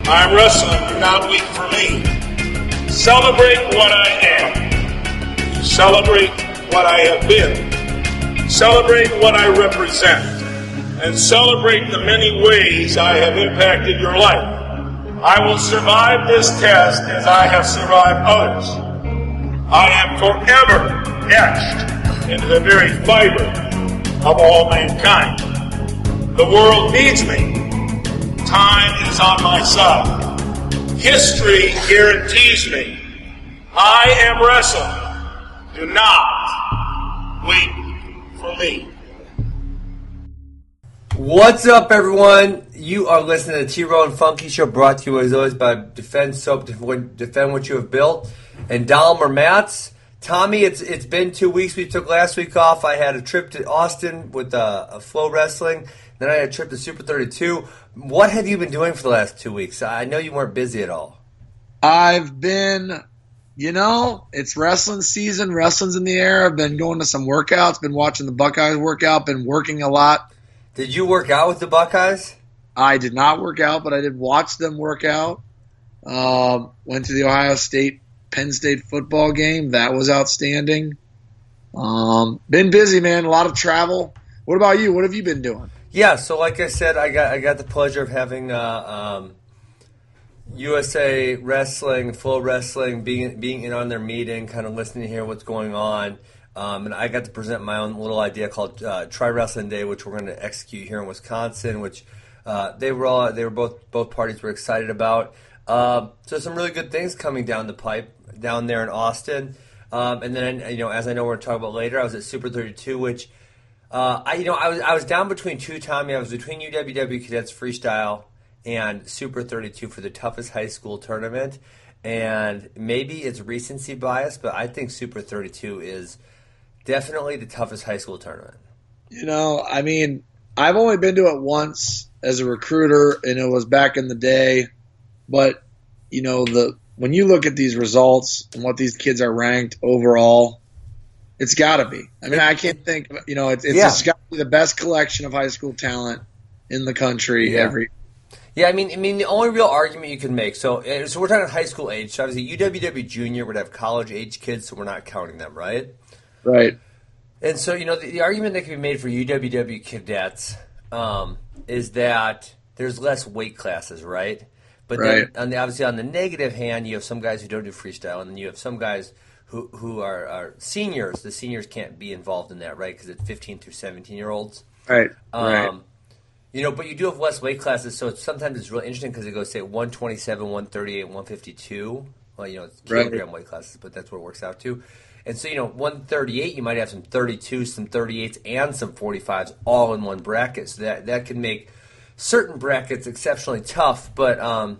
I'm wrestling, do not weep for me. Celebrate what I am. Celebrate what I have been. Celebrate what I represent. And celebrate the many ways I have impacted your life. I will survive this test as I have survived others. I am forever etched into the very fiber of all mankind. The world needs me. Time is on my side. History guarantees me. I am wrestling. Do not wait for me. What's up, everyone? You are listening to the T-Row and Funky Show, brought to you as always by Defend Soap, Defend What You Have Built, and Dahmer Mats. Tommy, it's been 2 weeks. We took last week off. I had a trip to Austin with a Flow Wrestling. Then I had a trip to Super 32. What have you been doing for the last 2 weeks? I know you weren't busy at all. I've been, it's wrestling season. Wrestling's in the air. I've been going to some workouts, been watching the Buckeyes work out, been working a lot. Did you work out with the Buckeyes? I did not work out, but I did watch them work out. Went to the Ohio State Penn State football game. That was outstanding. Been busy, man. A lot of travel. What about you? What have you been doing? Yeah, so like I said, I got the pleasure of having USA Wrestling, Flow Wrestling, being in on their meeting, kind of listening to hear what's going on. And I got to present my own little idea called Try Wrestling Day, which we're going to execute here in Wisconsin, which they were both parties were excited about. So some really good things coming down the pipe down there in Austin. And then, as I know we're going to talk about later, I was at Super 32, which I was down between two, Tommy. I was between UWW Cadets Freestyle and Super 32 for the toughest high school tournament. And maybe it's recency bias, but I think Super 32 is definitely the toughest high school tournament. I've only been to it once as a recruiter, and it was back in the day. But, when you look at these results and what these kids are ranked overall, it's got to be. I can't think – it's got to be the best collection of high school talent in the country every – Yeah, the only real argument you can make, so we're talking high school age. So obviously UWW Junior would have college age kids, so we're not counting them, right? Right. And so, the argument that can be made for UWW cadets is that there's less weight classes, right? But then, obviously, on the negative hand, you have some guys who don't do freestyle, and then you have some guys who are seniors. The seniors can't be involved in that, right? Because it's 15 through 17-year-olds. Right. But you do have less weight classes, so sometimes it's really interesting because it goes, say, 127, 138, 152. Well, it's kilogram weight classes, but that's where it works out to. And so, 138, you might have some 32s, some 38s, and some 45s all in one bracket. So that can make certain brackets exceptionally tough. But,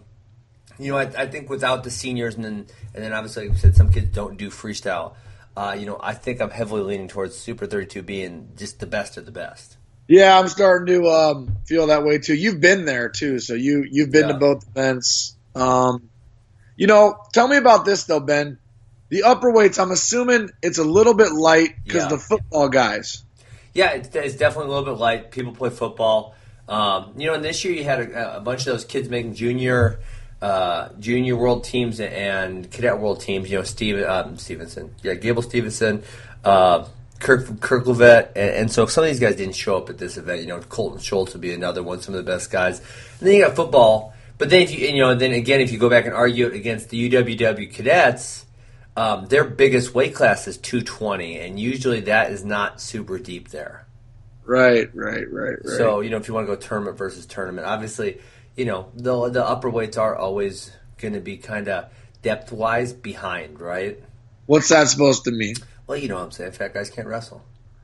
I think without the seniors, and then obviously, like you said, some kids don't do freestyle. I think I'm heavily leaning towards Super 32 being just the best of the best. Yeah, I'm starting to feel that way too. You've been there too, so you've been to both events. Tell me about this though, Ben. The upper weights, I'm assuming it's a little bit light because the football guys. Yeah, it's definitely a little bit light. People play football. And this year you had a bunch of those kids making junior world teams and cadet world teams. Stevenson. Yeah, Gable Stevenson. Kirk Levitt, and so some of these guys didn't show up at this event. Colton Schultz would be another one, some of the best guys. And then you got football. But then if you go back and argue it against the UWW cadets, their biggest weight class is 220, and usually that is not super deep there. Right. So, if you want to go tournament versus tournament, obviously, the upper weights are always going to be kind of depth-wise behind, right? What's that supposed to mean? Well, you know what I'm saying. Fat guys can't wrestle.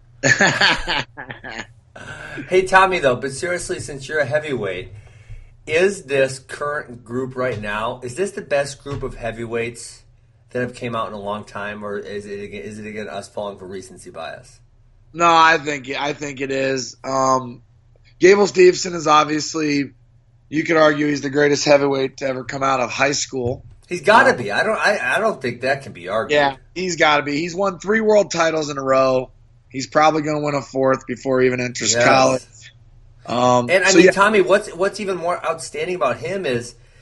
Hey, Tommy, though, but seriously, since you're a heavyweight, is this current group right now, is this the best group of heavyweights that have came out in a long time, or is it again us falling for recency bias? No, I think it is. Gable Stevenson is obviously, you could argue he's the greatest heavyweight to ever come out of high school. He's got to be. I don't think that can be argued. Yeah, he's got to be. He's won 3 world titles in a row. He's probably going to win a 4th before he even enters college. Tommy, what's even more outstanding about him is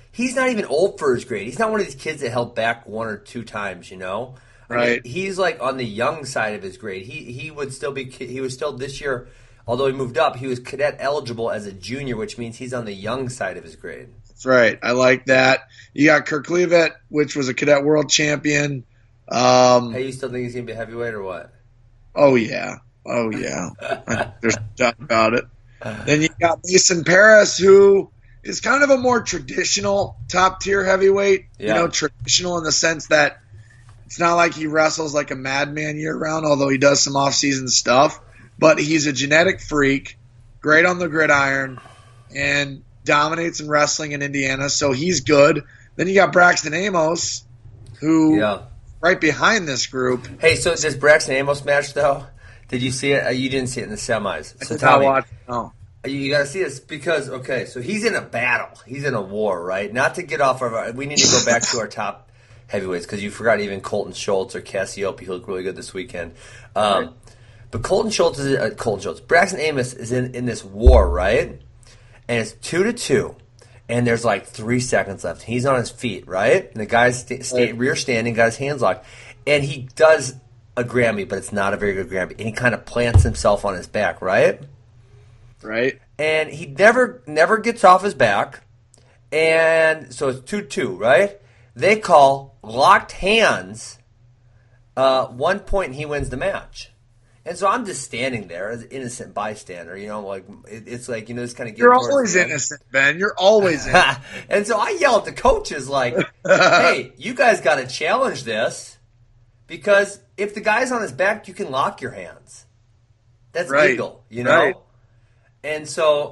he's not even old for his grade. He's not one of these kids that held back 1 or 2 times, you know? Right. He's like on the young side of his grade. He was still this year, although he moved up, he was cadet eligible as a junior, which means he's on the young side of his grade. That's right. I like that. You got Kerklevitt, which was a cadet world champion. Hey, you still think he's going to be heavyweight or what? Oh, yeah. There's no doubt about it. Then you got Mason Paris, who is kind of a more traditional top-tier heavyweight. Yeah. You know, traditional in the sense that it's not like he wrestles like a madman year-round, although he does some off-season stuff. But he's a genetic freak, great on the gridiron, and dominates in wrestling in Indiana, so he's good. Then you got Braxton Amos, who right behind this group. Hey, so this Braxton Amos match, though, did you see it? You didn't see it in the semis. I So did Tommy, not watch. No. you got to see this because, okay, so he's in a battle. He's in a war, right? Not to get off of we need to go back to our top heavyweights because you forgot even Colton Schultz or Cassiope, who looked really good this weekend. Right. But Braxton Amos is in this war, right? And it's 2-2, and there's like 3 seconds left. He's on his feet, right? And the guy's rear standing, got his hands locked, and he does a Grammy, but it's not a very good Grammy, and he kind of plants himself on his back, right? Right. And he never gets off his back, and so it's 2-2, right? They call locked hands. 1 point, and he wins the match. And so I'm just standing there as an innocent bystander, you know, like it's like, you know, this kind of. You're always innocent, Ben. You're always innocent. And so I yell at the coaches like, "Hey, you guys got to challenge this because if the guy's on his back, you can lock your hands. That's legal, you know." Right. And so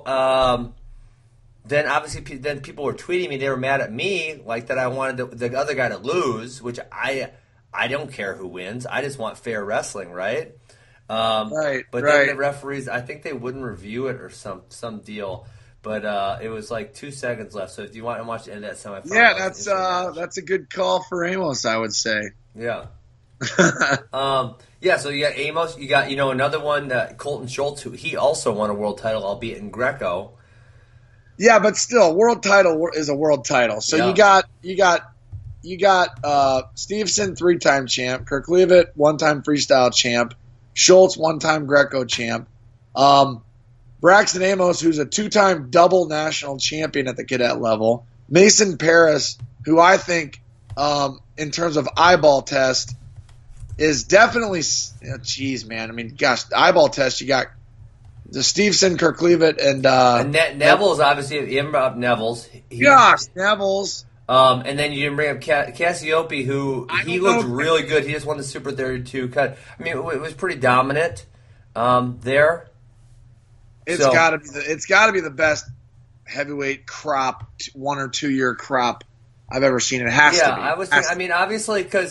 then obviously people were tweeting me. They were mad at me, like that I wanted the other guy to lose, which I don't care who wins. I just want fair wrestling, right? But then the referees, I think they wouldn't review it or some deal. But it was like 2 seconds left. So if you want to watch the end of that semifinal, yeah, that's a good call for Amos, I would say. Yeah. So you got Amos, you got another one, Colton Schultz, who he also won a world title, albeit in Greco. Yeah, but still, world title is a world title. So you got Stevenson, 3-time champ, Kerklevitt, 1-time freestyle champ, Schultz, 1-time Greco champ, Braxton Amos, who's a 2-time double national champion at the cadet level, Mason Paris, who I think, in terms of eyeball test, is definitely, man. I mean, gosh, the eyeball test, you got the Stevenson, Kerklevitt, and Neville's obviously, you brought up Neville's. Neville's. And then you didn't bring up Cassiope, who he looked really good. He just won the Super 32 cut. I mean, it was pretty dominant there. It's got to be the best heavyweight crop, 1 or 2 year crop I've ever seen. It has to be. I was. I mean, obviously, because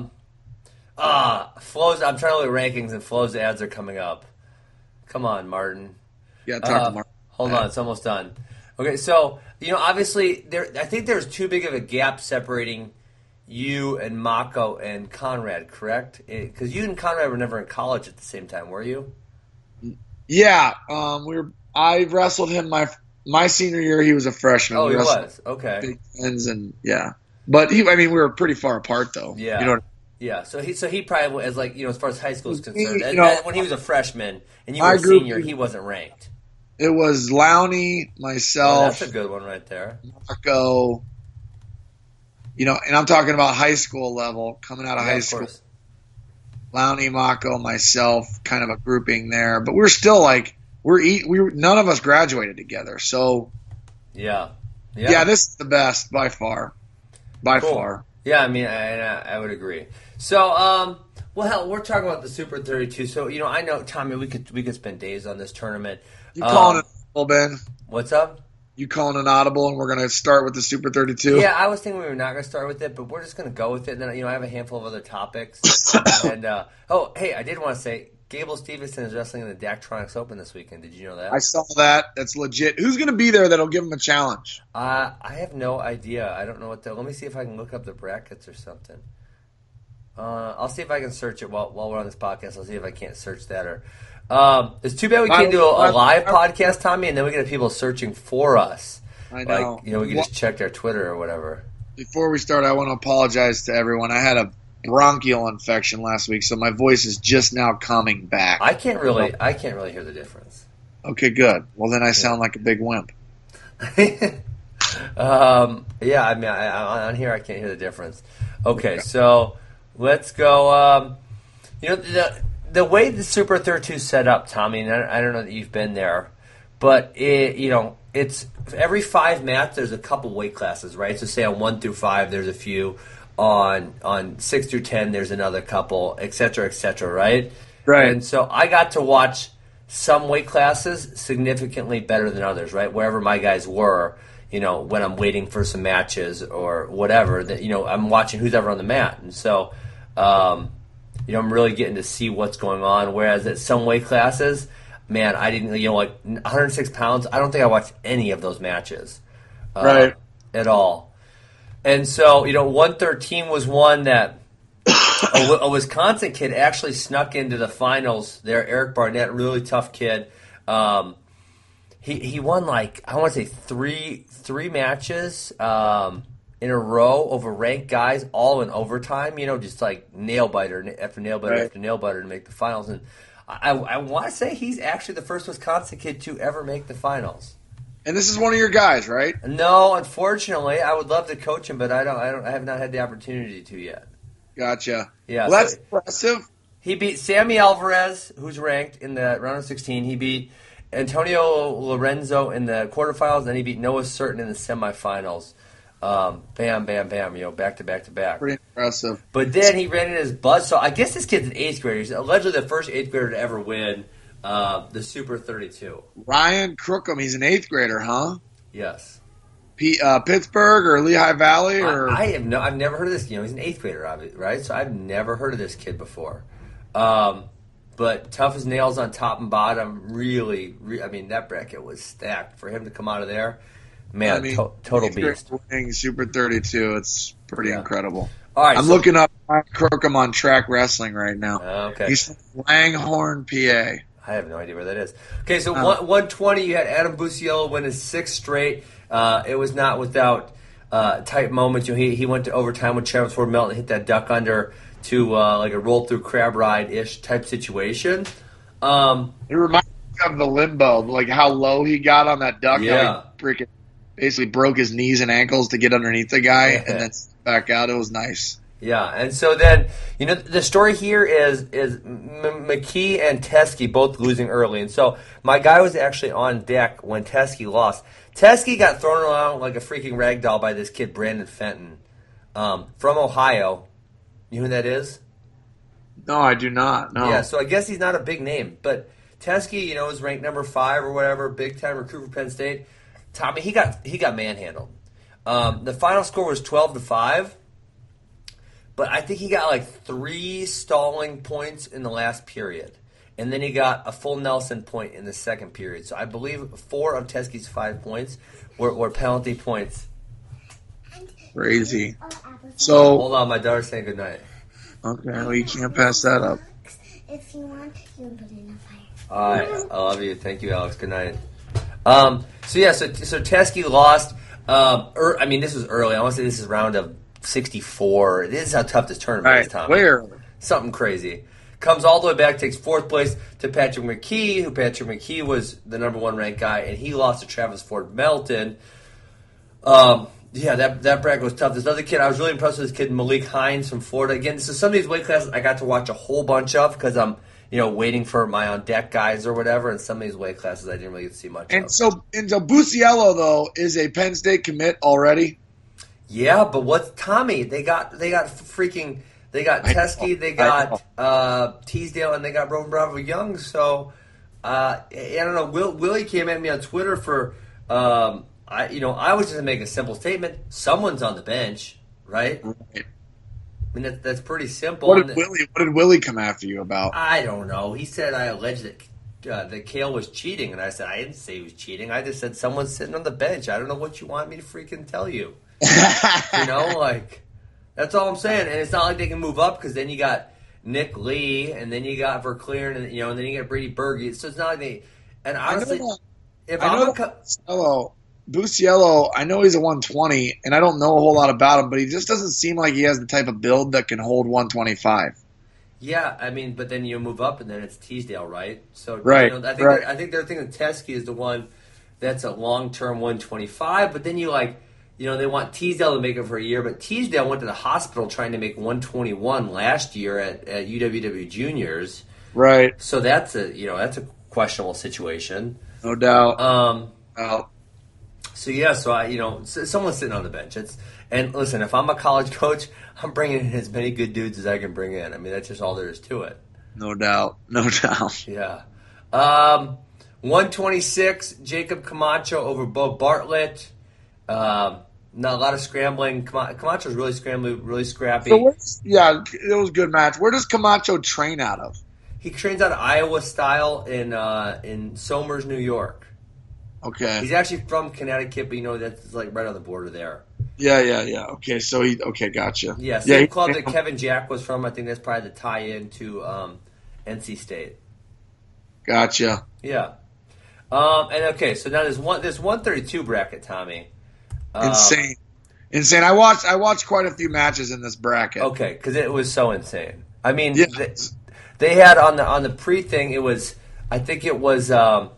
Flo's. I'm trying to look at rankings, and Flo's ads are coming up. Come on, Martin. Yeah, talk to Martin. Hold on, it's almost done. Okay, so obviously, I think there's too big of a gap separating you and Mako and Conrad, correct? Because you and Conrad were never in college at the same time, were you? Yeah, I wrestled him my senior year. He was a freshman. Oh, he was. Okay. Big ends and but we were pretty far apart though. Yeah. You know. Yeah, so he probably as as far as high school is concerned, when he was a freshman and you were a senior, he wasn't ranked. It was Lowney, myself. That's a good one right there. Mako. And I'm talking about high school level, coming out of high school. Course. Lowney, Mako, myself, kind of a grouping there, but we're still like none of us graduated together, so yeah, this is the best by far, far. Yeah, I mean, I would agree. So, we're talking about the Super 32. So, I know, Tommy, we could spend days on this tournament. You calling an audible, Ben? What's up? You calling an audible, and we're going to start with the Super 32? Yeah, I was thinking we were not going to start with it, but we're just going to go with it. And then, I have a handful of other topics. And hey, I did want to say, Gable Stevenson is wrestling in the Daktronics Open this weekend. Did you know that? I saw that. That's legit. Who's going to be there that'll give him a challenge? I have no idea. I don't know what let me see if I can look up the brackets or something. I'll see if I can search it while we're on this podcast. I'll see if I can't search that. Or it's too bad we can't do a live podcast, Tommy, and then we get people searching for us. I know. Like, we could just check our Twitter or whatever. Before we start, I want to apologize to everyone. I had a bronchial infection last week, so my voice is just now coming back. I can't really hear the difference. Okay, good. Well, then I sound like a big wimp. Yeah, I mean, on here I can't hear the difference. Okay, so let's go. The way the Super 32 is set up, Tommy, and I don't know that you've been there, but it's every 5 mats there's a couple weight classes, right? So say on 1 through 5 there's a few, on 6 through 10 there's another couple, et cetera, right? Right. And so I got to watch some weight classes significantly better than others, right? Wherever my guys were, when I'm waiting for some matches or whatever, that I'm watching who's ever on the mat, and so I'm really getting to see what's going on. Whereas at some weight classes, man, I didn't, like 106 pounds, I don't think I watched any of those matches, right, at all. And so 113 was one that a Wisconsin kid actually snuck into the finals there. Eric Barnett, really tough kid. He won, like, I want to say three matches in a row over ranked guys, all in overtime. Just like nail biter after nail biter after nail biter to make the finals. And I want to say he's actually the first Wisconsin kid to ever make the finals. And this is one of your guys, right? No, unfortunately, I would love to coach him, but I have not had the opportunity to yet. Gotcha. Yeah, well, that's impressive. He beat Sammy Alvarez, who's ranked in the round of 16. He beat Antonio Lorenzo in the quarterfinals, and he beat Noah Certain in the semifinals. Bam, bam, bam, back to back. Pretty impressive. But then he ran in his buzz. So I guess this kid's an 8th grader. He's allegedly the first 8th grader to ever win the Super 32. Ryan Crookham, he's an 8th grader, huh? Yes. Pittsburgh or Lehigh Valley? Or I've never heard of this. He's an 8th grader, obviously, right? So I've never heard of this kid before. But tough as nails on top and bottom. Really, I mean, that bracket was stacked. For him to come out of there, man, total beast. Winning Super 32, it's pretty incredible. All right, I'm looking up Crookham on Track Wrestling right now. Okay. He's from Langhorne, PA. I have no idea where that is. Okay, so 120, you had Adam Busiello win his 6th straight. It was not without tight moments. He went to overtime with Travis Ford Melton, hit that duck under to like a roll through crab ride ish type situation. It reminds me of the limbo, like how low he got on that duck. Yeah, he freaking basically broke his knees and ankles to get underneath the guy and then back out. It was nice. Yeah, and so then the story here is McKee and Teskey both losing early, and so my guy was actually on deck when Teskey lost. Teskey got thrown around like a freaking rag doll by this kid Brandon Fenton from Ohio. You know who that is? No, I do not. No. Yeah, so I guess he's not a big name, but Teskey, is ranked number 5 or whatever, big time recruit for Penn State. Tommy, he got manhandled. The final score was 12-5, but I think he got like 3 stalling points in the last period, and then he got a full Nelson point in the second period. So I believe 4 of Teskey's 5 points were penalty points. Crazy. So hold on, my daughter's saying goodnight. Okay, well, you can't pass that up. If you want, you can put it in the fire. All right, I love you. Thank you, Alex. Good night. So Teskey lost. This was early. I want to say this is round of 64. This is how tough this tournament is, Tommy. Where? Something crazy. Comes all the way back, takes 4th place to Patrick McKee, who Patrick McKee was the number 1 ranked guy, and he lost to Travis Ford Melton. That bracket was tough. This other kid, I was really impressed with this kid, Malik Hines from Florida. Again, so some of these weight classes I got to watch a whole bunch of because I'm, waiting for my on-deck guys or whatever, and some of these weight classes I didn't really get to see much of. So Busiello, though, is a Penn State commit already? Yeah, but what's Tommy? They got Teskey, they got Teasdale, and they got Roman Bravo Young. So I don't know. Willie came at me on Twitter for I was just gonna make a simple statement. Someone's on the bench, right? Right. I mean that's pretty simple. What did Willie come after you about? I don't know. He said I alleged that Kale was cheating, and I said I didn't say he was cheating. I just said someone's sitting on the bench. I don't know what you want me to freaking tell you. That's all I'm saying. And it's not like they can move up because then you got Nick Lee, and then you got Verclair, and then you got Brady Berge. So it's not like they. And honestly, Hello, Busiello, I know he's a 120, and I don't know a whole lot about him, but he just doesn't seem like he has the type of build that can hold 125. Yeah, I mean, but then you move up, and then it's Teasdale, right? So, Right, I think right. I think they're thinking Teskey is the one that's a long-term 125, but then they want Teasdale to make it for a year, but Teasdale went to the hospital trying to make 121 last year at UWW Juniors. Right. So that's a questionable situation. No doubt. So someone's sitting on the bench. And listen, if I'm a college coach, I'm bringing in as many good dudes as I can bring in. I mean, that's just all there is to it. No doubt. Yeah. 126, Jacob Camacho over Bo Bartlett. Not a lot of scrambling. Camacho's really scrambling, really scrappy. So it was a good match. Where does Camacho train out of? He trains out of Iowa style in Somers, New York. Okay. He's actually from Connecticut, but that's like right on the border there. Yeah. Okay, so gotcha. Yeah, same club that Kevin Jack was from. I think that's probably the tie-in to NC State. Gotcha. Yeah. So now there's 132 bracket, Tommy. Insane. I watched quite a few matches in this bracket. Okay, because it was so insane. I mean, Yeah. they had on the pre-thing, I think it was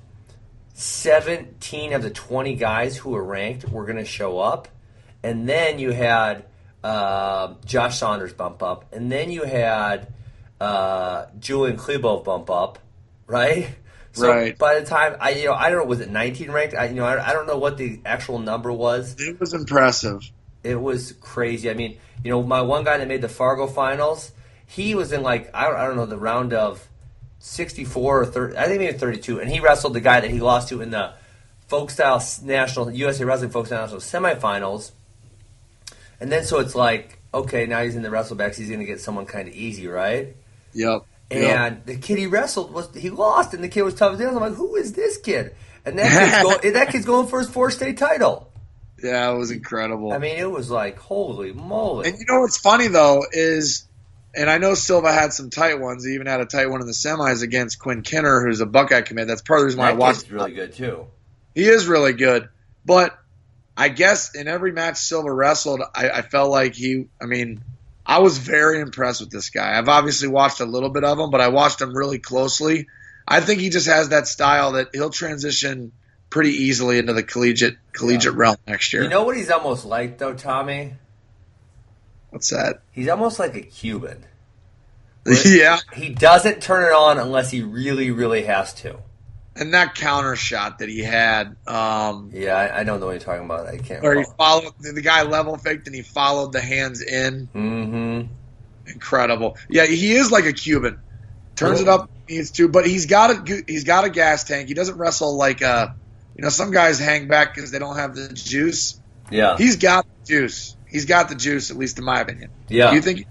17 of the 20 guys who were ranked were going to show up. And then you had Josh Saunders bump up. And then you had Julian Klebov bump up, right? So Right. by the time, I don't know, was it 19 ranked? I don't know what the actual number was. It was impressive. It was crazy. I mean, my one guy that made the Fargo finals, he was in I don't know, the round of 64 or 30, I think maybe 32, and he wrestled the guy that he lost to in the Folk Style National, USA Wrestling Folk Style National semifinals. And then so it's okay, now he's in the WrestleBacks, he's going to get someone kind of easy, right? Yep. And the kid he wrestled he lost, and the kid was tough as nails. I'm like, who is this kid? And that kid's going for his fourth state title. Yeah, it was incredible. I mean, it was holy moly. And what's funny though is, and I know Silva had some tight ones. He even had a tight one in the semis against Quinn Kinner, who's a Buckeye commit. That's part of the reason why I watched. Kid's really good too. He is really good, but I guess in every match Silva wrestled, I felt like I was very impressed with this guy. I've obviously watched a little bit of him, but I watched him really closely. I think he just has that style that he'll transition pretty easily into the collegiate realm next year. You know what he's almost like, though, Tommy? What's that? He's almost like a Cuban. Yeah. He doesn't turn it on unless he really, really has to. And that counter shot that he had. Yeah, I don't know what you're talking about. I can't. Where he followed, the guy level faked and he followed the hands in. Mm-hmm. Incredible. Yeah, he is like a Cuban. Turns it up when he needs to, but he's got a gas tank. He doesn't wrestle like some guys hang back because they don't have the juice. Yeah. He's got the juice. He's got the juice, at least in my opinion. Yeah. Do you think?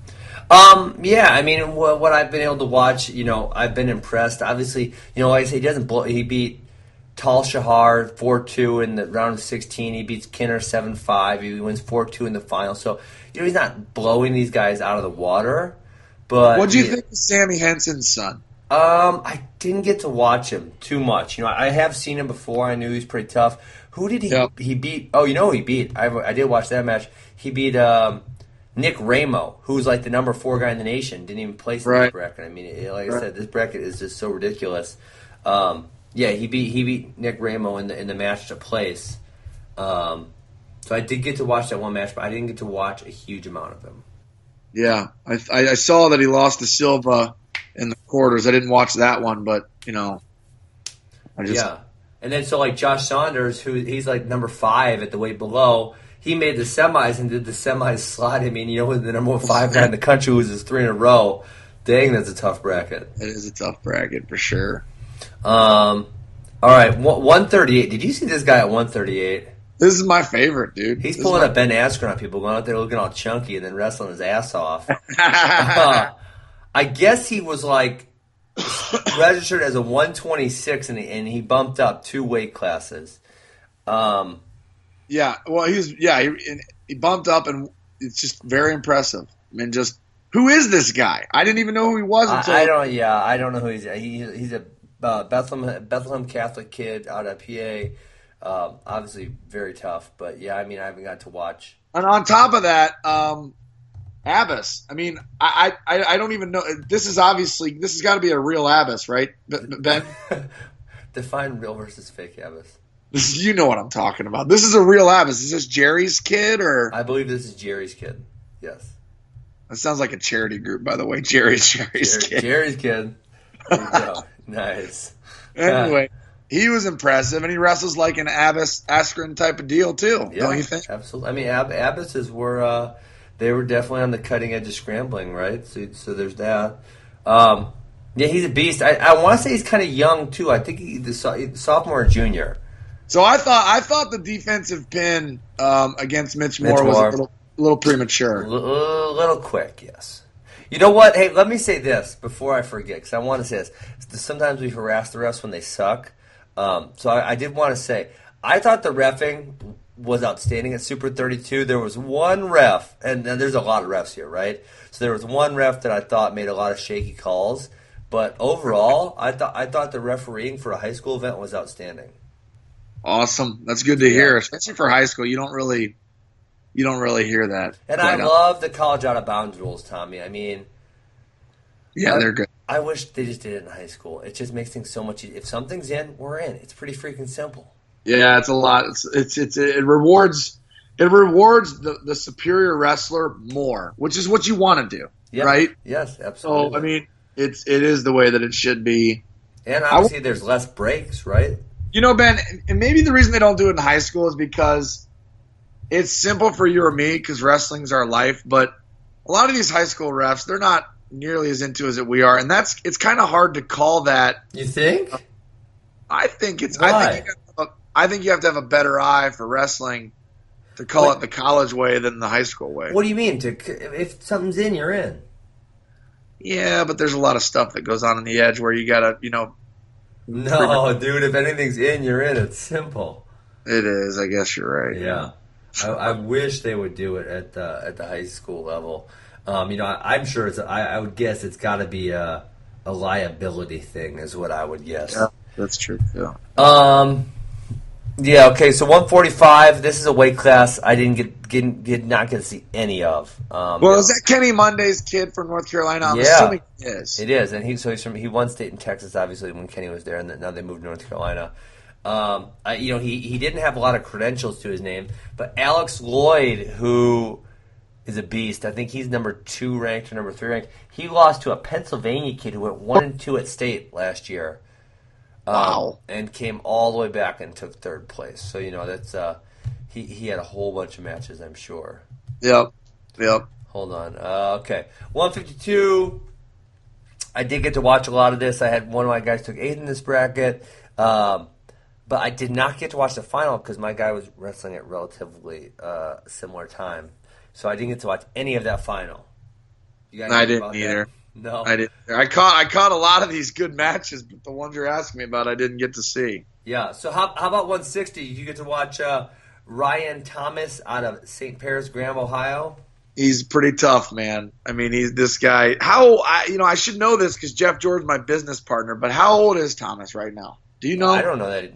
Yeah, I mean, what I've been able to watch, I've been impressed. Obviously, like I say, he doesn't blow. He beat Tal Shahar 4-2 in the round of 16. He beats Kinner 7-5. He wins 4-2 in the final. So, he's not blowing these guys out of the water. But what do you think of Sammy Henson's son? I didn't get to watch him too much. I have seen him before. I knew he was pretty tough. Who did he beat? Oh, who he beat? I did watch that match. He beat Nick Ramo, who's like the number 4 guy in the nation. Didn't even place in this bracket. I mean, like I said, this bracket is just so ridiculous. He beat Nick Ramo in the match to place. So I did get to watch that one match, but I didn't get to watch a huge amount of him. Yeah, I saw that he lost to Silva in the quarters. I didn't watch that one, but Yeah. And then so Josh Saunders, he's like number 5 at the weight below, he made the semis and did the semis slot. I mean, with the number 5 guy in the country loses 3 in a row. Dang, that's a tough bracket. It is a tough bracket for sure. All right, 138. Did you see this guy at 138? This is my favorite, dude. He's pulling up Ben Askren on people, going out there looking all chunky and then wrestling his ass off. I guess he was registered as a 126 and he bumped up 2 weight classes. Yeah, well, he bumped up and it's just very impressive. I mean, just who is this guy? I didn't even know who he was until I don't know who he's a Bethlehem Catholic kid out of PA. Obviously, very tough. But yeah, I mean, I haven't got to watch. And on top of that, Abbas. I mean, I don't even know. This has got to be a real Abbas, right, Ben? Define real versus fake Abbas. You know what I'm talking about. This is a real Abbas. Is this Jerry's kid or? I believe this is Jerry's kid. Yes. That sounds like a charity group, by the way. Jerry's kid. Jerry's kid. There you go. Nice. Anyway, he was impressive, and he wrestles like an Abbas Askren type of deal too. Yeah, don't you think? Absolutely. I mean, Abbas's were they were definitely on the cutting edge of scrambling, right? So there's that. Yeah, he's a beast. I want to say he's kind of young too. I think he's sophomore or junior. So I thought the defensive pin against Mitch Moore was a little premature. A little quick, yes. You know what? Hey, let me say this before I forget, because I want to say this. Sometimes we harass the refs when they suck. So I did want to say, I thought the reffing was outstanding at Super 32. There was one ref, and there's a lot of refs here, right? So there was one ref that I thought made a lot of shaky calls. But overall, I thought the refereeing for a high school event was outstanding. Awesome. That's good to hear, especially for high school. You don't really hear that. And I love the college out of bounds rules, Tommy. I mean, yeah, they're good. I wish they just did it in high school. It just makes things so much easier. If something's in, we're in. It's pretty freaking simple. Yeah, it's a lot. It rewards the superior wrestler more, which is what you want to do, right? Yes, absolutely. So I mean, it is the way that it should be. And obviously, there's less breaks, right? You know, Ben, and maybe the reason they don't do it in high school is because it's simple for you or me because wrestling's our life. But a lot of these high school refs, they're not nearly as into it as we are, and it's kind of hard to call that. You think? I think it's. Why? I think you have to have a better eye for wrestling to call it the college way than the high school way. What do you mean? If something's in, you're in. Yeah, but there's a lot of stuff that goes on the edge where you gotta, No, dude. If anything's in, you're in. It's simple. It is. I guess you're right. Yeah. I wish they would do it at the high school level. I'm sure it's. I would guess it's got to be a liability thing, is what I would guess. Yeah, that's true. Yeah. Yeah. Okay. So 145. This is a weight class I did not get to see any of. Is that Kenny Monday's kid from North Carolina? I'm assuming it is. It is, and he won state in Texas, obviously, when Kenny was there, and now they moved to North Carolina. He didn't have a lot of credentials to his name, but Alex Lloyd, who is a beast, I think he's number 2 ranked or number 3 ranked. He lost to a Pennsylvania kid who went 1-2 at state last year. Wow! And came all the way back and took 3rd place. So that's he had a whole bunch of matches, I'm sure. Yep. Hold on. Okay, 152. I did get to watch a lot of this. I had one of my guys took 8th in this bracket. But I did not get to watch the final because my guy was wrestling at relatively similar time. So I didn't get to watch any of that final. You guys I didn't either. That? No. I didn't. I caught a lot of these good matches, but the ones you're asking me about I didn't get to see. Yeah. So how about 160? Did you get to watch Ryan Thomas out of St. Paris, Graham, Ohio? He's pretty tough, man. I mean, he's this guy. I should know this because Jeff Jordan's my business partner, but how old is Thomas right now? Do you know? I don't know that.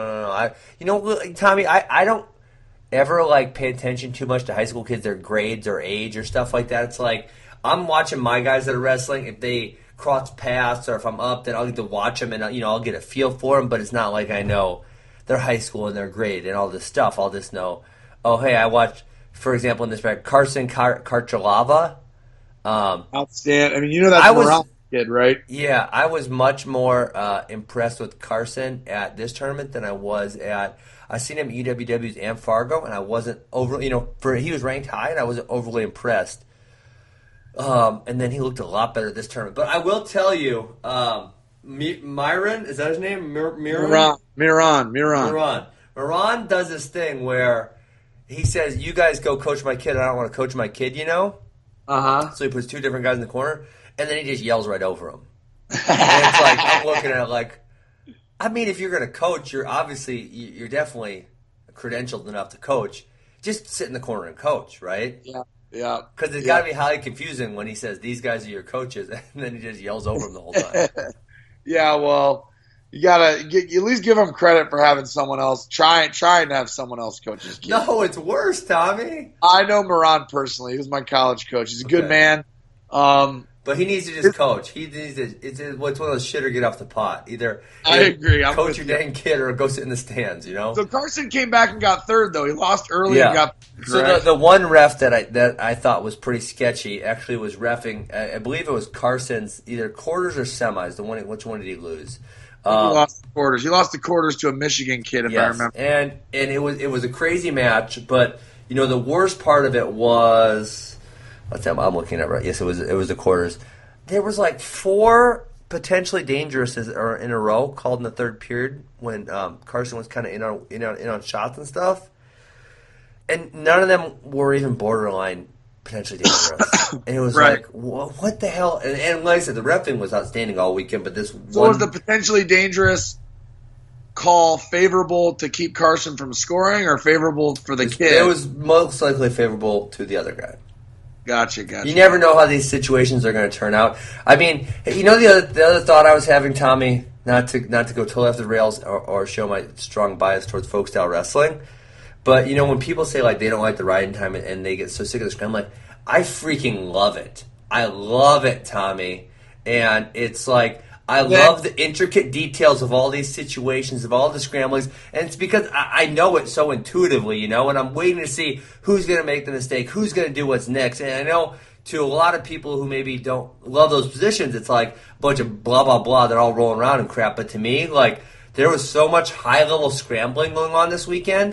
No. Tommy, I don't ever pay attention too much to high school kids, their grades or age or stuff like that. It's like I'm watching my guys that are wrestling. If they cross paths or if I'm up, then I'll get to watch them and I'll get a feel for them. But it's not like I know their high school and their grade and all this stuff. I'll just know. Oh, hey, I watched, for example, in this bracket, Carson Karchalava. Outstanding. I mean, that's Morales kid, right? Yeah, I was much more impressed with Carson at this tournament than I was at. I seen him at UWW's and Fargo, and I wasn't overly, he was ranked high, and I wasn't overly impressed. And then he looked a lot better this tournament. But I will tell you, Myron, is that his name? Miran. Miran does this thing where he says, "You guys go coach my kid. I don't want to coach my kid." Uh-huh. So he puts 2 different guys in the corner, and then he just yells right over him. And it's like I'm looking at it like, I mean, if you're going to coach, you're definitely credentialed enough to coach. Just sit in the corner and coach, right? Yeah. Because it's got to be highly confusing when he says, "These guys are your coaches," and then he just yells over them the whole time. Yeah, well, You gotta at least give him credit for having someone else trying to have someone else coach his kid. No, it's worse, Tommy. I know Moran personally. He was my college coach. He's a good man. But he needs to just coach. He needs to. It's one of those shit or get off the pot. Either I agree. Coach your dang kid or go sit in the stands. So Carson came back and got third though. He lost early and got. So the one ref that I thought was pretty sketchy actually was reffing. I believe it was Carson's either quarters or semis. Which one did he lose? He lost the quarters. He lost the quarters to a Michigan kid, if I remember. And it was a crazy match, but the worst part of it was. I'm looking at right. Yes, it was the quarters. There was like 4 potentially dangerous in a row called in the third period when Carson was kind of in on shots and stuff, and none of them were even borderline potentially dangerous. And it was like, what the hell? And like I said, the reffing was outstanding all weekend, but was the potentially dangerous call favorable to keep Carson from scoring or favorable for the kid? It was most likely favorable to the other guy. Gotcha. You never know how these situations are going to turn out. I mean, the other thought I was having, Tommy, not to go totally off the rails or show my strong bias towards folk style wrestling, but when people say like they don't like the riding time and they get so sick of the scrum, like I freaking love it. I love it, Tommy, and it's like. I love the intricate details of all these situations, of all the scramblings, and it's because I know it so intuitively, and I'm waiting to see who's going to make the mistake, who's going to do what's next. And I know to a lot of people who maybe don't love those positions, it's like a bunch of blah, blah, blah, they're all rolling around and crap. But to me, like, there was so much high-level scrambling going on this weekend.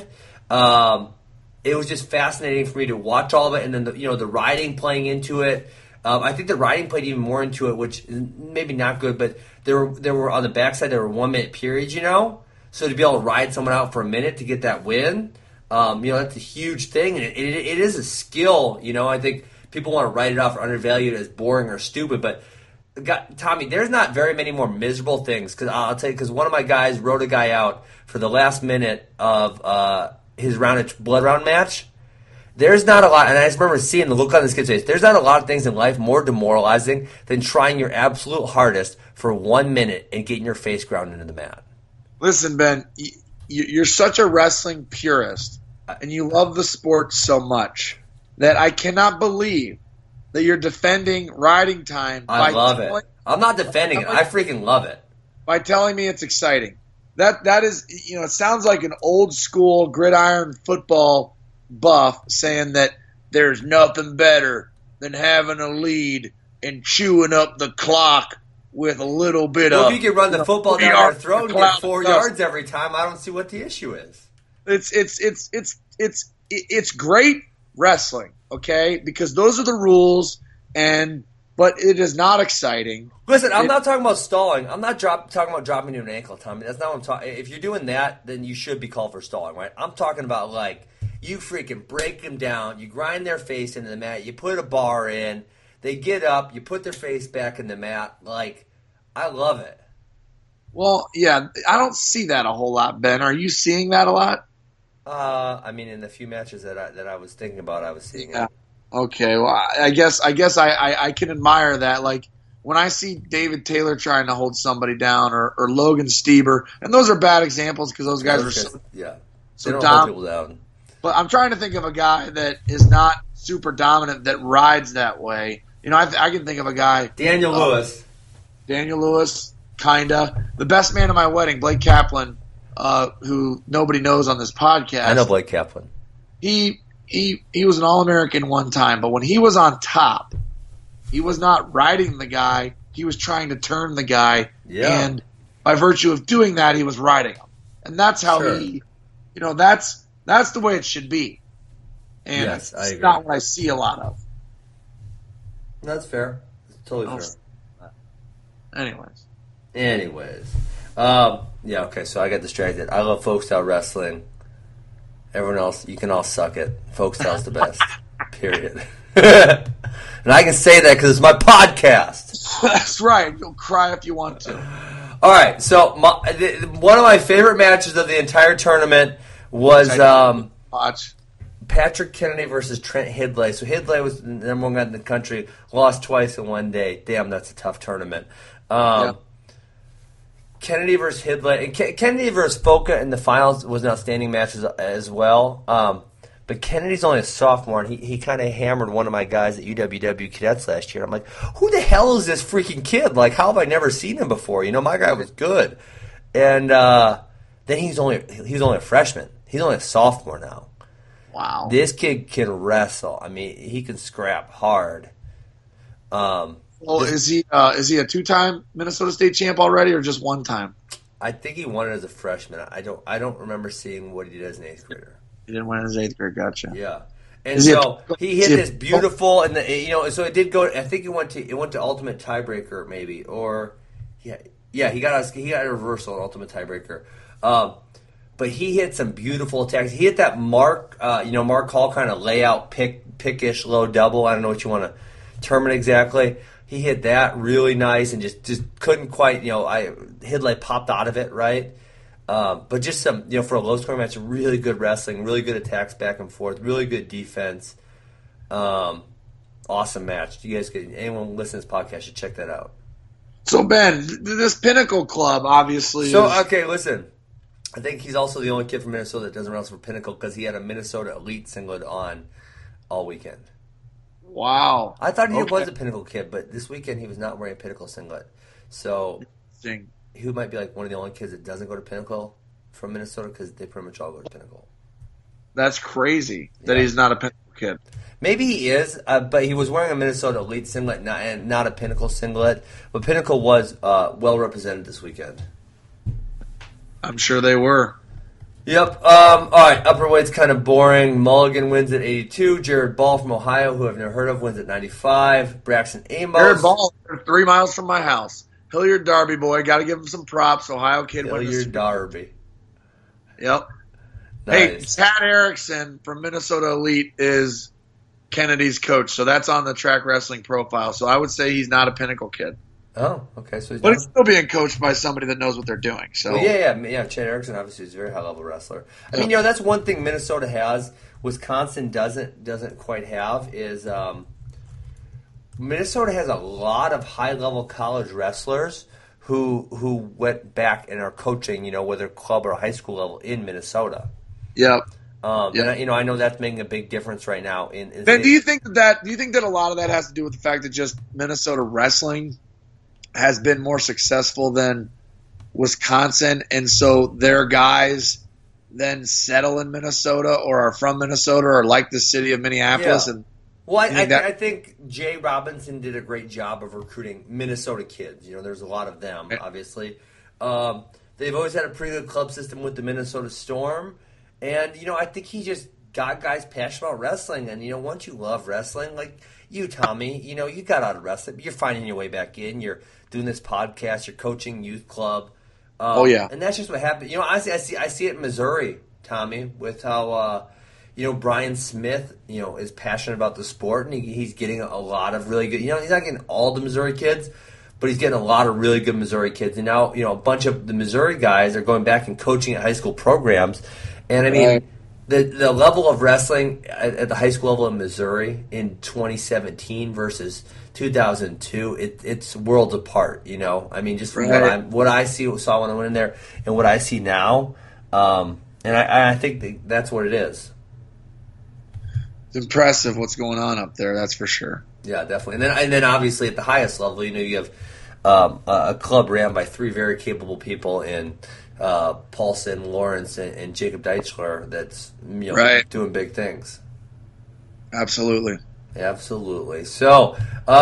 It was just fascinating for me to watch all of it, and then the riding playing into it. I think the riding played even more into it, which is maybe not good, but there were on the backside, there were 1 minute periods, So to be able to ride someone out for a minute to get that win, that's a huge thing. And it is a skill, I think people want to write it off or undervalue it as boring or stupid, but Tommy, there's not very many more miserable things. Because I'll tell you, because one of my guys wrote a guy out for the last minute of his blood round match. There's not a lot, and I just remember seeing the look on this kid's face. There's not a lot of things in life more demoralizing than trying your absolute hardest for 1 minute and getting your face ground into the mat. Listen, Ben, you're such a wrestling purist, and you love the sport so much that I cannot believe that you're defending riding time. I love it. I'm not defending it. I freaking love it. By telling me it's exciting. That is, it sounds like an old school gridiron football buff saying that there's nothing better than having a lead and chewing up the clock with a little bit of. If you can run the football down our throat and get 4 yards every time, I don't see what the issue is. It's great wrestling, okay? Because those are the rules, but it is not exciting. Listen, I'm not talking about stalling. I'm not talking about dropping to an ankle, Tommy. That's not what I'm talking. If you're doing that, then you should be called for stalling, right? I'm talking about like. You freaking break them down. You grind their face into the mat. You put a bar in. They get up. You put their face back in the mat. Like, I love it. Well, yeah, I don't see that a whole lot, Ben. Are you seeing that a lot? I mean, in the few matches that I was thinking about, I was seeing it. Okay, well, I guess I can admire that. Like, when I see David Taylor trying to hold somebody down or Logan Stieber, and those are bad examples because those guys are so they don't hold people down. But I'm trying to think of a guy that is not super dominant that rides that way. I can think of a guy. Daniel Lewis. Daniel Lewis, kinda. The best man at my wedding, Blake Kaplan, who nobody knows on this podcast. I know Blake Kaplan. He was an All-American one time, but when he was on top, he was not riding the guy. He was trying to turn the guy. Yeah. And by virtue of doing that, he was riding him. And that's how that's the way it should be. And yes, I agree. It's not what I see a lot of. That's fair. It's totally fair. Anyways. Yeah, okay, so I got distracted. I love folk style wrestling. Everyone else, you can all suck it. Folk style's the best. Period. And I can say that because it's my podcast. That's right. You'll cry if you want to. All right, so one of my favorite matches of the entire tournament was Patrick Kennedy versus Trent Hidlay. So Hidlay was the number one guy in the country, lost twice in one day. Damn, that's a tough tournament. Kennedy versus Hidlay. And Kennedy versus Foca in the finals was an outstanding match as well. But Kennedy's only a sophomore, and he kind of hammered one of my guys at UWW Cadets last year. I'm like, who the hell is this freaking kid? Like, how have I never seen him before? My guy was good. And then he's only a freshman. He's only a sophomore now. Wow. This kid can wrestle. I mean, he can scrap hard. Is he a two-time Minnesota State champ already, or just one time? I think he won it as a freshman. I don't remember seeing what he did as an 8th grader. He didn't win his 8th grade. Gotcha. Yeah, and so he hit this beautiful, and so it did go. I think it went to ultimate tiebreaker, maybe, or he got a reversal in ultimate tiebreaker. But he hit some beautiful attacks. He hit that Mark Hall kind of layout pickish low double. I don't know what you want to term it exactly. He hit that really nice and just couldn't quite. Hidlay popped out of it right. But just some, for a low-scoring match, really good wrestling, really good attacks back and forth, really good defense. Awesome match. Anyone listening to this podcast should check that out. So, Ben, this Pinnacle Club obviously okay, listen. I think he's also the only kid from Minnesota that doesn't wrestle for Pinnacle because he had a Minnesota Elite singlet on all weekend. Wow. I thought he was a Pinnacle kid, but this weekend he was not wearing a Pinnacle singlet. So he might be like one of the only kids that doesn't go to Pinnacle from Minnesota because they pretty much all go to Pinnacle. That's crazy that he's not a Pinnacle kid. Maybe he is, but he was wearing a Minnesota Elite singlet and not a Pinnacle singlet. But Pinnacle was well represented this weekend. I'm sure they were. Yep. All right. Upperweight's kind of boring. Mulligan wins at 82. Jared Ball from Ohio, who I've never heard of, wins at 95. Braxton Amos. Jared Ball, 3 miles from my house. Hilliard Darby boy. Got to give him some props. Ohio kid. Hilliard Darby. Yep. Nice. Hey, Tad Erickson from Minnesota Elite is Kennedy's coach, so that's on the track wrestling profile. So I would say he's not a Pinnacle kid. Oh, okay. So he's still being coached by somebody that knows what they're doing. So well, yeah. Chad Erickson obviously is a very high level wrestler. I mean, that's one thing Minnesota has. Wisconsin doesn't quite have is Minnesota has a lot of high level college wrestlers who went back and are coaching, whether club or high school level in Minnesota. Yep. And I know that's making a big difference right now. Ben, do you think that a lot of that has to do with the fact that just Minnesota wrestling has been more successful than Wisconsin, and so their guys then settle in Minnesota or are from Minnesota or like the city of Minneapolis? Yeah. Well, I think Jay Robinson did a great job of recruiting Minnesota kids. There's a lot of them, obviously. They've always had a pretty good club system with the Minnesota Storm. And, I think he just got guys passionate about wrestling. And, once you love wrestling, like you, Tommy, you got out of wrestling. You're finding your way back in. You're doing this podcast. You're coaching youth club. And that's just what happened. I see it in Missouri, Tommy, with how, Brian Smith, is passionate about the sport. And he's getting a lot of really good, he's not getting all the Missouri kids, but he's getting a lot of really good Missouri kids. And now, a bunch of the Missouri guys are going back and coaching at high school programs. And I mean, the level of wrestling at the high school level in Missouri in 2017 versus 2002, it's worlds apart. I mean, just from what I saw when I went in there and what I see now, and I think that's what it is. It's impressive what's going on up there. That's for sure. Yeah, definitely. And then obviously at the highest level, you have a club ran by 3 very capable people in Paulson, Lawrence, and Jacob Deichler that's doing big things. Absolutely. So,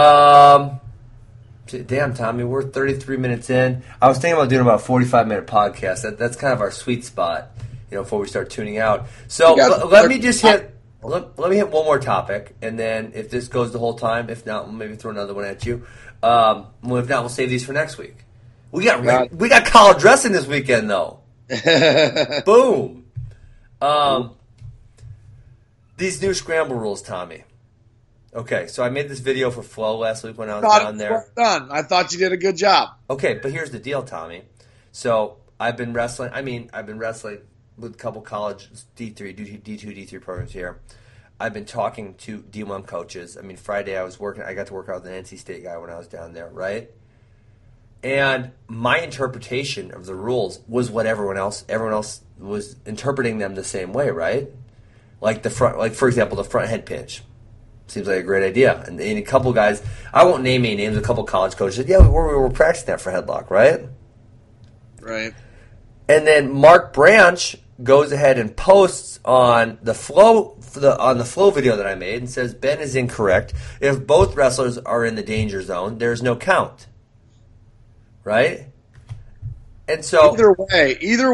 damn, Tommy, we're 33 minutes in. I was thinking about doing about a 45-minute podcast. That's kind of our sweet spot, before we start tuning out. So let me just hit one more topic, and then if this goes the whole time, if not, we'll maybe throw another one at you. If not, we'll save these for next week. We got college wrestling this weekend, though. Boom. These new scramble rules, Tommy. Okay, so I made this video for Flow last week when I was down there. Well done. I thought you did a good job. Okay, but here's the deal, Tommy. So I've been wrestling with a couple college D2, D3 programs here. I've been talking to D1 coaches. I mean, Friday I got to work out with an NC State guy when I was down there, right? And my interpretation of the rules was what everyone else was interpreting them the same way, right? Like for example, the front head pinch seems like a great idea. And a couple guys, I won't name any names, a couple college coaches said, yeah, we were practicing that for headlock, right? Right. And then Mark Branch goes ahead and posts on the flow video that I made and says Ben is incorrect. If both wrestlers are in the danger zone, there's no count. Right? And so either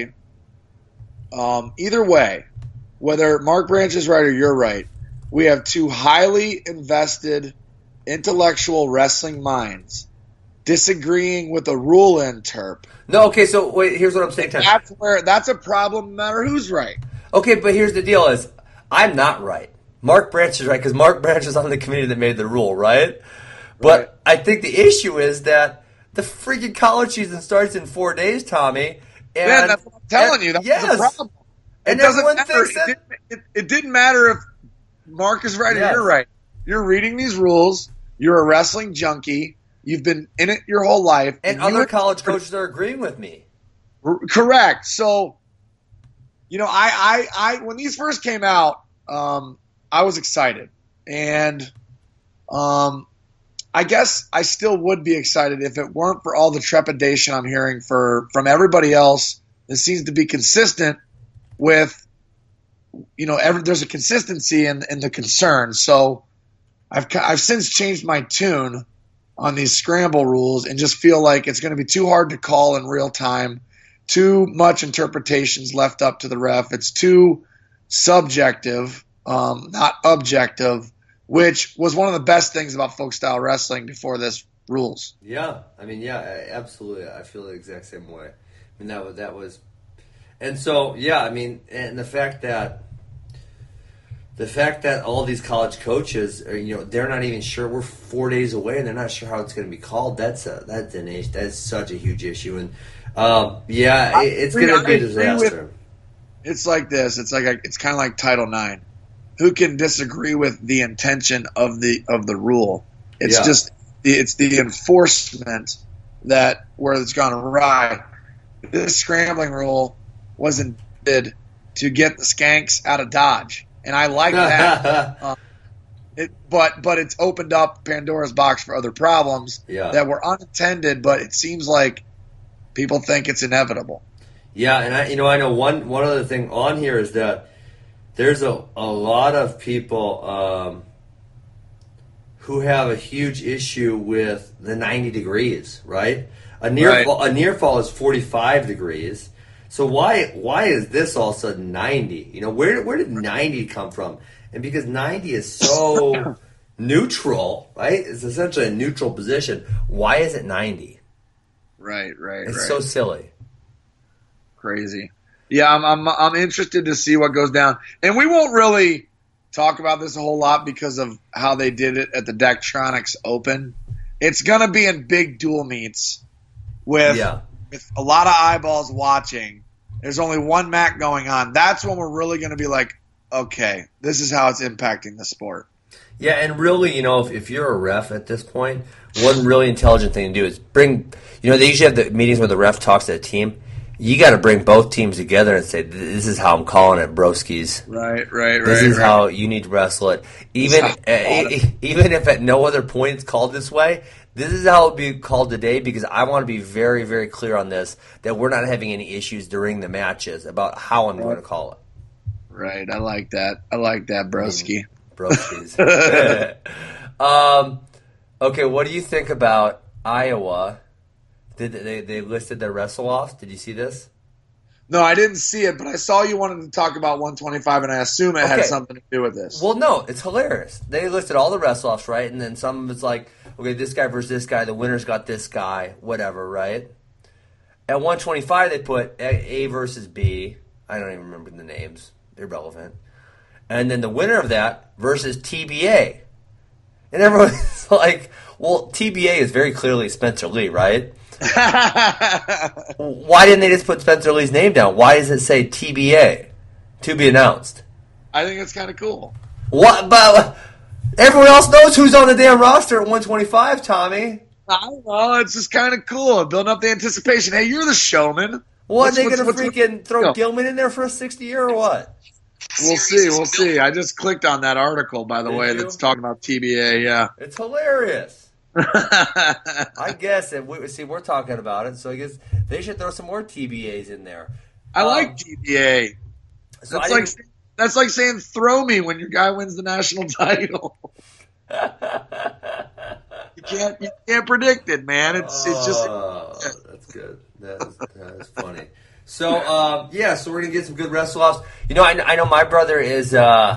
way, whether Mark Branch is right or you're right, we have two highly invested intellectual wrestling minds disagreeing with a rule interp. No, okay, so wait, here's what I'm saying. That's a problem no matter who's right. Okay, but here's the deal is, I'm not right. Mark Branch is right, because Mark Branch is on the committee that made the rule, right? But I think the issue is that the freaking college season starts in 4 days, Tommy. And, yeah, that's what I'm telling you. That's the problem. And everyone thinks that... It didn't matter if Mark is right or you're right. You're reading these rules. You're a wrestling junkie. You've been in it your whole life. And other college coaches are agreeing with me. Correct. So, I when these first came out, I was excited. And I guess I still would be excited if it weren't for all the trepidation I'm hearing from everybody else that seems to be consistent with, there's a consistency in the concern. So I've since changed my tune on these scramble rules and just feel like it's going to be too hard to call in real time, too much interpretations left up to the ref. It's too subjective, not objective, which was one of the best things about folk style wrestling before this rules. Yeah, absolutely. I feel the exact same way. I mean, that was, and so and the fact that all these college coaches are, they're not even sure. We're 4 days away, and they're not sure how it's going to be called. That's such a huge issue, and it's going to be a disaster. It's like this. It's kind of like Title IX. Who can disagree with the intention of the rule? It's just it's the enforcement where it's gone awry. This scrambling rule was intended to get the skanks out of Dodge, and I like that. But it's opened up Pandora's box for other problems that were unintended. But it seems like people think it's inevitable. Yeah, and I know one other thing on here is that there's a lot of people who have a huge issue with the 90 degrees, right? A near fall is 45 degrees. So why is this all of a sudden 90? Where did 90 come from? And because 90 is so neutral, right? It's essentially a neutral position. Why is it 90? Right. It's so silly. Crazy. Yeah, I'm interested to see what goes down. And we won't really talk about this a whole lot because of how they did it at the Daktronics Open. It's going to be in big dual meets with a lot of eyeballs watching. There's only one mat going on. That's when we're really going to be like, okay, this is how it's impacting the sport. Yeah, and really, if you're a ref at this point, one really intelligent thing to do is bring, they usually have the meetings where the ref talks to the team. You got to bring both teams together and say, this is how I'm calling it, broskis. Right. This is how you need to wrestle it. Even if at no other point it's called this way, this is how it will be called today, because I want to be very, very clear on this, that we're not having any issues during the matches about how I'm going to call it. Right. I like that, broski. Broskies. Okay, what do you think about Iowa? They listed their wrestle-offs. Did you see this? No, I didn't see it, but I saw you wanted to talk about 125, and I assume it had something to do with this. Well, no, it's hilarious. They listed all the wrestle-offs, right? And then some of it's like, okay, this guy versus this guy, the winner's got this guy, whatever, right? At 125, they put A versus B. I don't even remember the names. Irrelevant. And then the winner of that versus TBA. And everyone's like, well, TBA is very clearly Spencer Lee, right? Why didn't they just put Spencer Lee's name down? Why does it say TBA? To be announced. I think it's kind of cool. What? But everyone else knows who's on the damn roster at 125, Tommy. I don't know. It's just kind of cool. Building up the anticipation. Hey, you're the showman. What, are they going to freaking throw Gilman in there for a 60-year or what? We'll see. We'll see. I just clicked on that article, by the way, that's talking about TBA. Yeah. It's hilarious. I guess. We're talking about it, so I guess they should throw some more TBAs in there. I like TBA. So that's like saying throw me when your guy wins the national title. You can't predict it, man. It's just. That's good. That is funny. So so we're gonna get some good wrestle offs. I know my brother is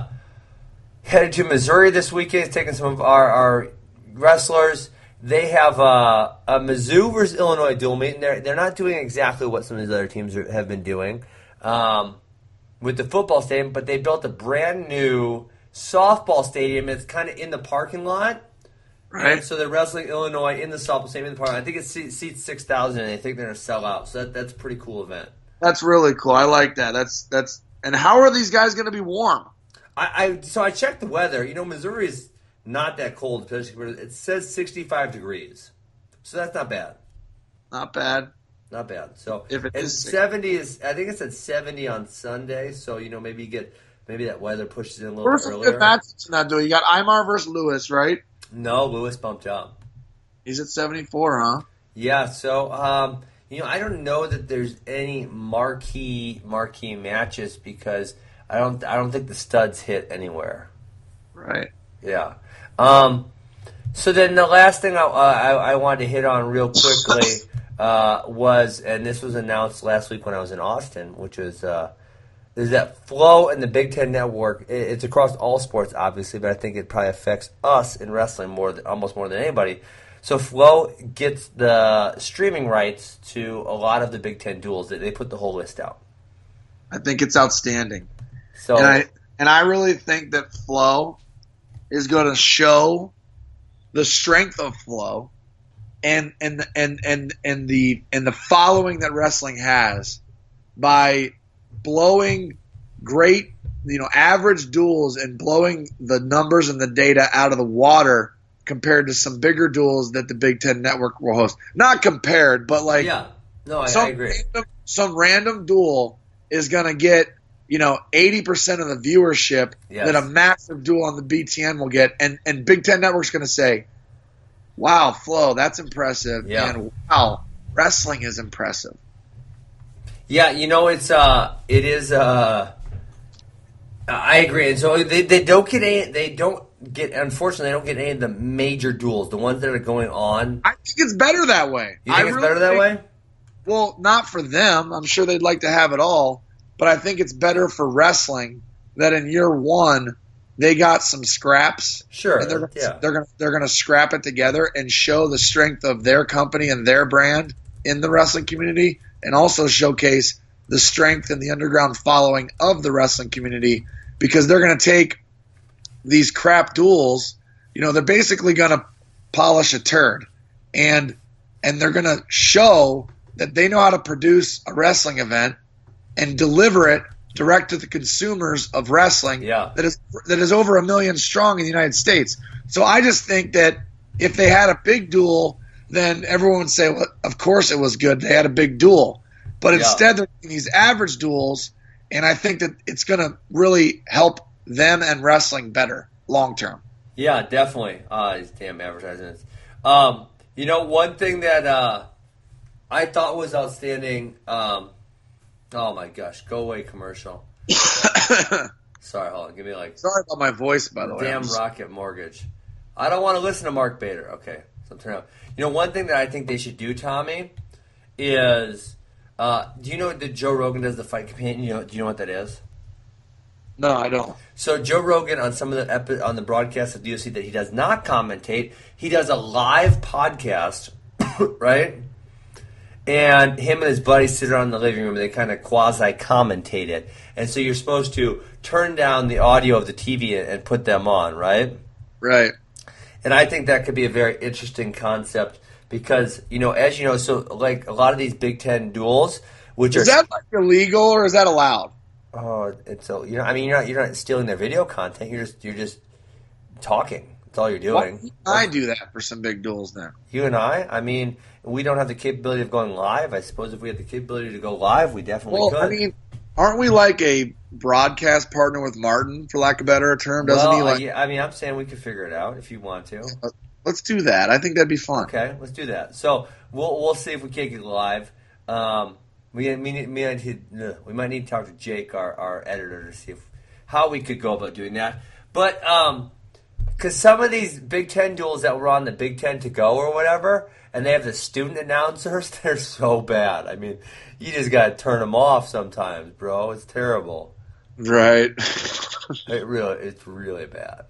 headed to Missouri this weekend. He's taking some of our wrestlers. They have a Mizzou versus Illinois dual meet, and they're not doing exactly what some of these other teams have been doing with the football stadium, but they built a brand new softball stadium. It's kind of in the parking lot. Right. And so they're wrestling Illinois in the softball stadium in the parking lot. I think it seats 6,000, and they think they're going to sell out. So that's a pretty cool event. That's really cool. I like that. That's. And how are these guys going to be warm? So I checked the weather. Missouri is not that cold. It says 65 degrees. So that's not bad. Not bad. Not bad. So if it is 70 I think it's at 70 on Sunday. So maybe that weather pushes in a little bit earlier. Where's the good matches in that duel? You got Imar versus Lewis, right? No, Lewis bumped up. He's at 74, huh? Yeah. So I don't know that there's any marquee matches because I don't think the studs hit anywhere. Right. Yeah. So then the last thing I wanted to hit on real quickly was, and this was announced last week when I was in Austin, which was there's that Flow and the Big Ten Network. It's across all sports, obviously, but I think it probably affects us in wrestling almost more than anybody. So Flow gets the streaming rights to a lot of the Big Ten duels. They put the whole list out. I think it's outstanding. So and I really think that Flow is going to show the strength of Flow and the following that wrestling has by blowing great, average duels and blowing the numbers and the data out of the water compared to some bigger duels that the Big Ten Network will host. Not compared, but I agree. Some random duel is going to get 80% of the viewership that a massive duel on the BTN will get, and Big Ten Network's going to say, "Wow, Flow, that's impressive," and "Wow, wrestling is impressive." Yeah, it is. I agree, and so unfortunately, they don't get any of the major duels, the ones that are going on. I think it's better that way. You think it's better that way? Well, not for them. I'm sure they'd like to have it all. But I think it's better for wrestling that in year one they got some scraps. Sure, and they're gonna scrap it together and show the strength of their company and their brand in the wrestling community, and also showcase the strength and the underground following of the wrestling community, because they're gonna take these crap duels. They're basically gonna polish a turd, and they're gonna show that they know how to produce a wrestling event and deliver it direct to the consumers of wrestling that is over 1 million strong in the United States. So I just think that if they had a big duel, then everyone would say, well, of course it was good. They had a big duel. But instead they're doing these average duels, and I think that it's going to really help them and wrestling better long term. Yeah, definitely. These damn advertisements. One thing that I thought was outstanding oh my gosh, go away commercial. Sorry, hold on. Give me Sorry about my voice, by the way. Damn Rocket Mortgage. I don't want to listen to Mark Bader. Okay, so I'm turning up. One thing that I think they should do, Tommy, is do you know that Joe Rogan does the fight companion? Do you know what that is? No, I don't. So Joe Rogan, on some of the on the broadcast of UFC that he does not commentate, he does a live podcast, right? And him and his buddies sit around in the living room and they kind of quasi-commentate it. And so you're supposed to turn down the audio of the TV and put them on, right? Right. And I think that could be a very interesting concept because, as you know, so like a lot of these Big Ten duels, which is that illegal or is that allowed? Oh, it's you're not stealing their video content. You're just talking. That's all you're Why doing. don't I do that for some big duels then? You and I mean, we don't have the capability of going live. I suppose if we had the capability to go live, we definitely could. I mean, aren't we like a broadcast partner with Martin, for lack of a better term? Doesn't he? Like, yeah, I mean, I'm saying we could figure it out if you want to. let's do that. I think that'd be fun. Okay, let's do that. So we'll see if we can't get live. We might need to talk to Jake, our editor, to see how we could go about doing that. But because some of these Big Ten duels that were on the Big Ten to go or whatever, and they have the student announcers, they're so bad. I mean, you just got to turn them off sometimes, bro. It's terrible. Right. It's really bad.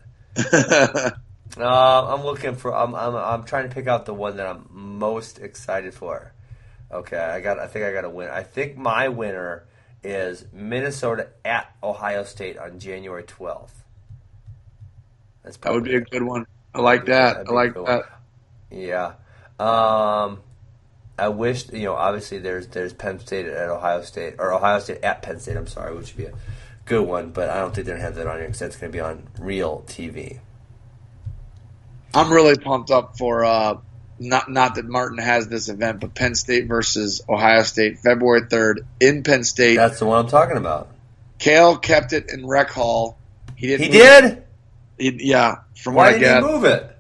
I'm looking for. I'm trying to pick out the one that I'm most excited for. Okay, I think I got a win. I think my winner is Minnesota at Ohio State on January 12th. That would be a good one. I like that. I like that. Yeah. I wish, obviously there's Penn State at Ohio State, or Ohio State at Penn State, I'm sorry, which would be a good one, but I don't think they're going to have that on here because that's going to be on real TV. I'm really pumped up for, not that Martin has this event, but Penn State versus Ohio State, February 3rd in Penn State. That's the one I'm talking about. Kale kept it in Rec Hall. He did? Yeah. From Why what I did get, he move it?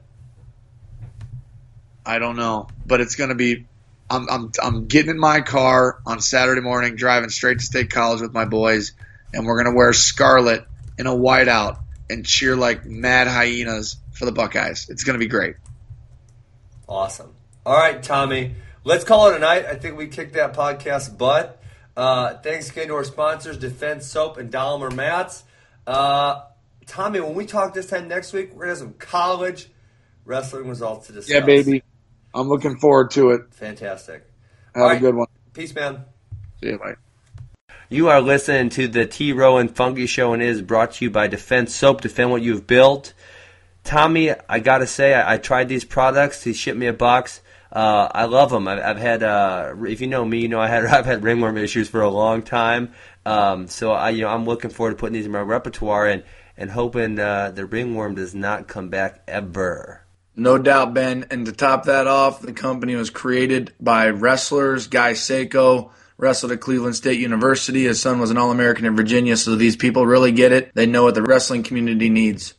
I don't know, but it's going to be. I'm getting in my car on Saturday morning, driving straight to State College with my boys, and we're going to wear scarlet in a whiteout and cheer like mad hyenas for the Buckeyes. It's going to be great. Awesome. All right, Tommy. Let's call it a night. I think we kicked that podcast butt. Thanks again to our sponsors, Defense Soap and Dahmer Mats. Tommy, when we talk this time next week, we're going to have some college wrestling results to discuss. Yeah, baby. I'm looking forward to it. Fantastic. Have a good one. Peace, man. See you, mate. You are listening to the T. Rowe and Funky Show, and it is brought to you by Defense Soap. Defend what you've built. Tommy, I got to say, I tried these products. He shipped me a box. I love them. I've had, if you know me, you know I've had ringworm issues for a long time. So I'm looking forward to putting these in my repertoire and hoping the ringworm does not come back ever. No doubt, Ben. And to top that off, the company was created by wrestlers. Guy Seiko wrestled at Cleveland State University. His son was an All-American in Virginia, so these people really get it. They know what the wrestling community needs.